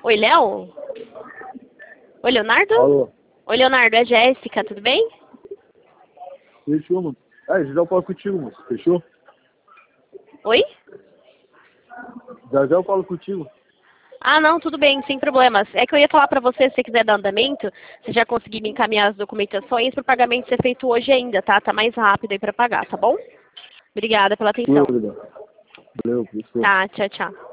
Oi, Léo? Oi, Leonardo? Alô? Oi, Leonardo, é Jéssica, tudo bem? Fechou, mano. Ah, já eu falo contigo, moço. Fechou? Oi? Já eu falo contigo. Ah, não, tudo bem, sem problemas. É que eu ia falar pra você, se você quiser dar andamento, você já conseguir me encaminhar as documentações para o pagamento ser feito hoje ainda, tá? Tá mais rápido aí para pagar, tá bom? Obrigada pela atenção. Valeu, fechou. Tá, tchau, tchau.